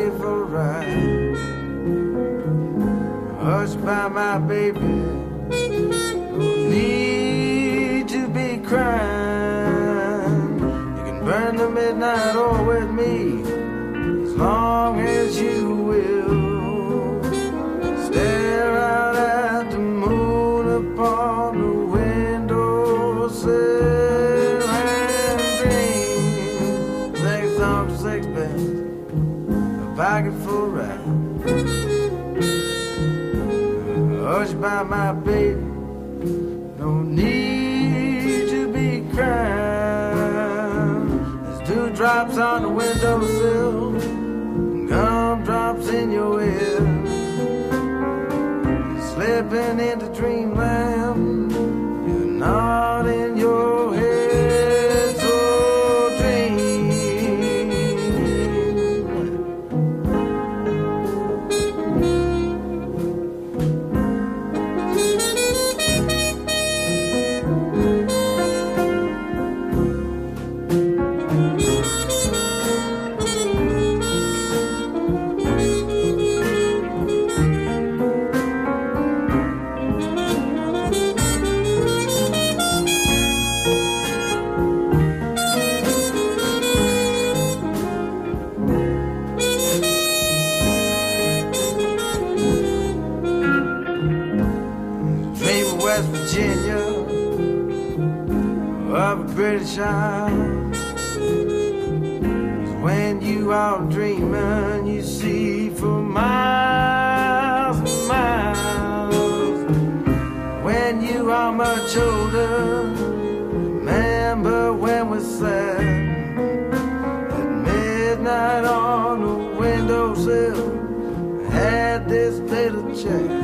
you for a ride. Hushed by my baby, no need to be crying. You can burn the midnight oil with me as long as you will. Stare out at the moon upon the windowsill and dream. Sex on sixpence, a pocket full ride. Hushed by my baby, no need to be crying. There's dewdrops on the windowsill, gumdrops in your ear. Slipping into dreamland, you're not in your head, so dream. West Virginia, of a British Isle. When you are dreaming, you see for miles and miles. When you are much older, remember when we sat at midnight on the windowsill, had this little chat.